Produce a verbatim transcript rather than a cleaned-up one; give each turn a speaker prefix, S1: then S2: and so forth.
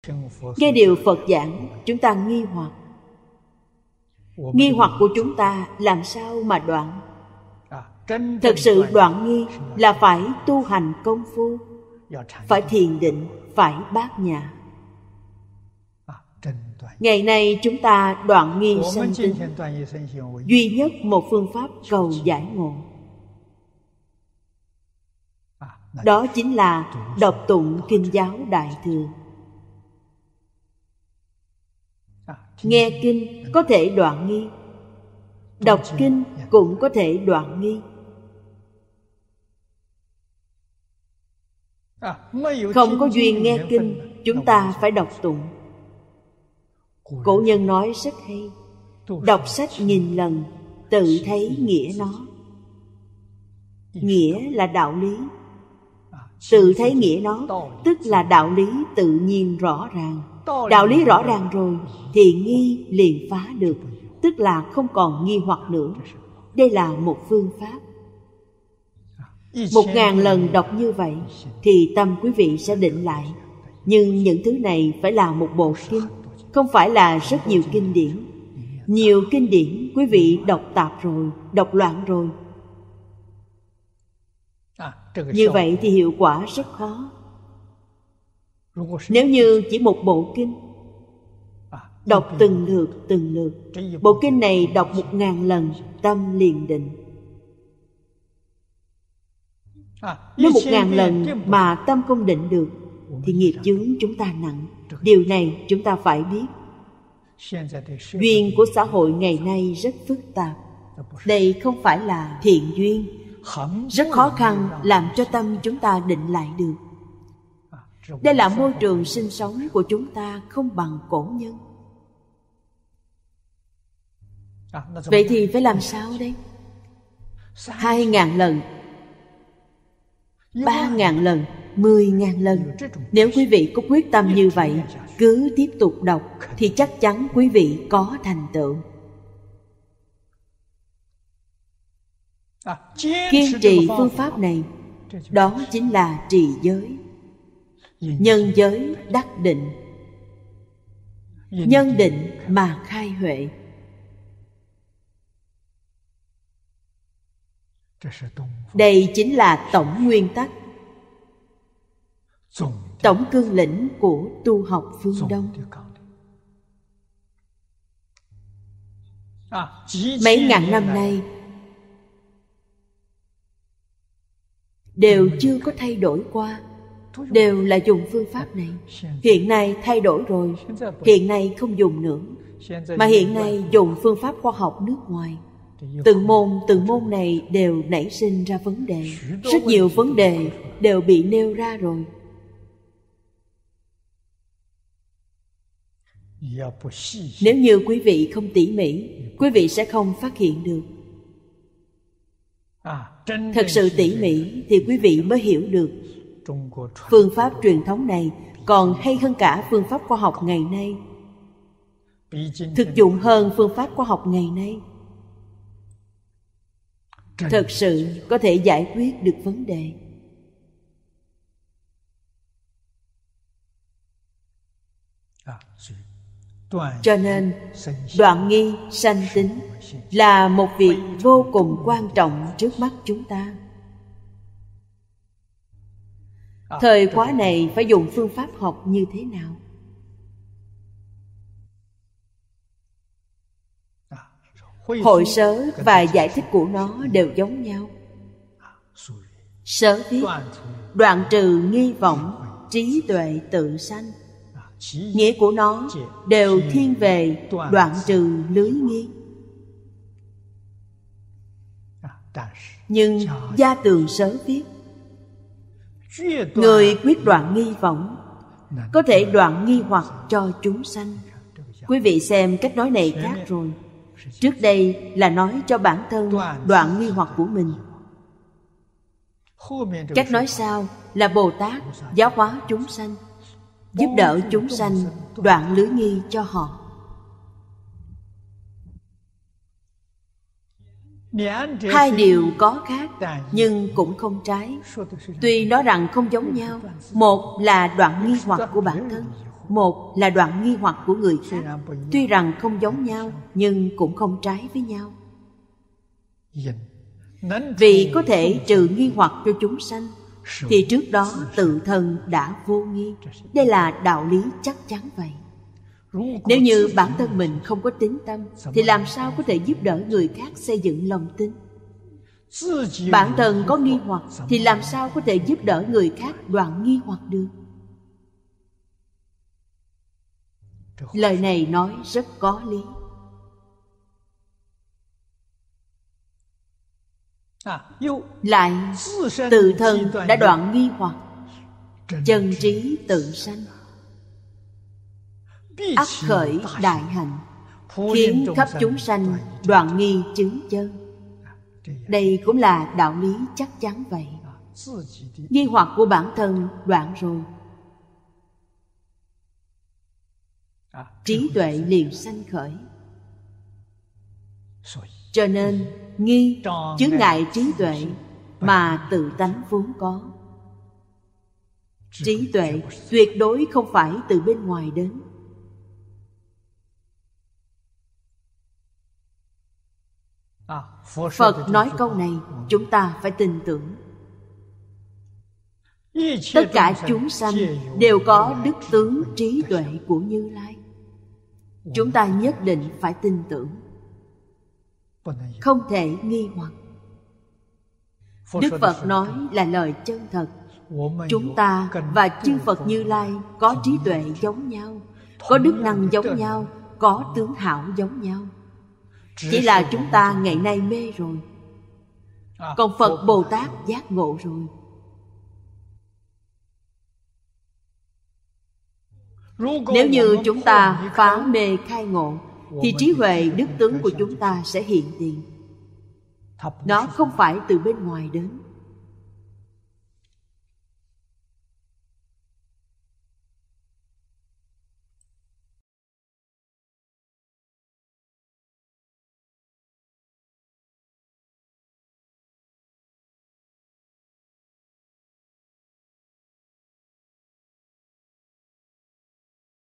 S1: Nghe điều Phật giảng, chúng ta nghi hoặc. Nghi hoặc của chúng ta làm sao mà đoạn? Thật sự đoạn nghi là phải tu hành công phu, phải thiền định, phải bát nhã. Ngày nay chúng ta đoạn nghi sanh tính, duy nhất một phương pháp cầu giải ngộ. Đó chính là đọc tụng kinh giáo Đại Thừa. Nghe kinh có thể đoạn nghi, đọc kinh cũng có thể đoạn nghi. Không có duyên nghe kinh, chúng ta phải đọc tụng. Cổ nhân nói rất hay: đọc sách nghìn lần, tự thấy nghĩa nó. Nghĩa là đạo lý. Tự thấy nghĩa nó, tức là đạo lý tự nhiên rõ ràng. Đạo lý rõ ràng rồi thì nghi liền phá được, tức là không còn nghi hoặc nữa. Đây là một phương pháp. Một ngàn lần đọc như vậy thì tâm quý vị sẽ định lại. Nhưng những thứ này phải là một bộ kinh, không phải là rất nhiều kinh điển. Nhiều kinh điển quý vị đọc tạp rồi, đọc loạn rồi. Như vậy thì hiệu quả rất khó. Nếu như chỉ một bộ kinh, đọc từng lượt từng lượt, bộ kinh này đọc một ngàn lần, tâm liền định. Nếu một ngàn lần mà tâm không định được thì nghiệp chướng chúng ta nặng. Điều này chúng ta phải biết. Duyên của xã hội ngày nay rất phức tạp. Đây không phải là thiện duyên, rất khó khăn làm cho tâm chúng ta định lại được. Đây là môi trường sinh sống của chúng ta không bằng cổ nhân. Vậy thì phải làm sao đây? Hai ngàn lần, ba ngàn lần, mười ngàn lần. Nếu quý vị có quyết tâm như vậy, cứ tiếp tục đọc thì chắc chắn quý vị có thành tựu. Kiên trì phương pháp này, đó chính là trì giới. Nhân giới đắc định, nhân định mà khai huệ. Đây chính là tổng nguyên tắc, tổng cương lĩnh của tu học phương Đông. Mấy ngàn năm nay đều chưa có thay đổi qua, đều là dùng phương pháp này. Hiện nay thay đổi rồi, hiện nay không dùng nữa, mà hiện nay dùng phương pháp khoa học nước ngoài. Từng môn từng môn này đều nảy sinh ra vấn đề. Rất nhiều vấn đề đều bị nêu ra rồi. Nếu như quý vị không tỉ mỉ, quý vị sẽ không phát hiện được. Thật sự tỉ mỉ thì quý vị mới hiểu được. Phương pháp truyền thống này còn hay hơn cả phương pháp khoa học ngày nay, thực dụng hơn phương pháp khoa học ngày nay. Thật sự có thể giải quyết được vấn đề. Cho nên đoạn nghi sanh tính là một việc vô cùng quan trọng trước mắt chúng ta. Thời khóa này phải dùng phương pháp học như thế nào? Hội sớ và giải thích của nó đều giống nhau. Sớ viết: đoạn trừ nghi vọng, trí tuệ tự sanh. Nghĩa của nó đều thiên về đoạn trừ lưới nghi. Nhưng Gia Tường Sớ viết: người quyết đoạn nghi vọng, có thể đoạn nghi hoặc cho chúng sanh. Quý vị xem cách nói này khác rồi. Trước đây là nói cho bản thân đoạn nghi hoặc của mình. Cách nói sau là Bồ Tát giáo hóa chúng sanh, giúp đỡ chúng sanh đoạn lưới nghi cho họ. Hai điều có khác nhưng cũng không trái. Tuy nói rằng không giống nhau, một là đoạn nghi hoặc của bản thân, Một là đoạn nghi hoặc của người khác. Tuy rằng không giống nhau, nhưng cũng không trái với nhau. Vì có thể trừ nghi hoặc cho chúng sanh, thì trước đó tự thân đã vô nghi. Đây là đạo lý chắc chắn vậy. Nếu như bản thân mình không có tín tâm, thì làm sao có thể giúp đỡ người khác xây dựng lòng tin? Bản thân có nghi hoặc, thì làm sao có thể giúp đỡ người khác đoạn nghi hoặc được? Lời này nói rất có lý. Lại tự thân đã đoạn nghi hoặc, chân trí tự sanh, ắt khởi đại hạnh, khiến khắp chúng sanh đoạn nghi chứng chân. Đây cũng là đạo lý chắc chắn vậy. Nghi hoặc của bản thân đoạn rồi, trí tuệ liền sanh khởi. Cho nên nghi chướng ngại trí tuệ mà tự tánh vốn có. Trí tuệ tuyệt đối không phải từ bên ngoài đến. Phật nói câu này, chúng ta phải tin tưởng. Tất cả chúng sanh đều có đức tướng trí tuệ của Như Lai. Chúng ta nhất định phải tin tưởng, không thể nghi hoặc. Đức Phật nói là lời chân thật. Chúng ta và chư Phật Như Lai có trí tuệ giống nhau, có đức năng giống nhau, có tướng hảo giống nhau. Chỉ là chúng ta ngày nay mê rồi, còn Phật Bồ Tát giác ngộ rồi. Nếu như chúng ta phá mê khai ngộ, thì trí huệ đức tướng của chúng ta sẽ hiện tiền. Nó không phải từ bên ngoài đến.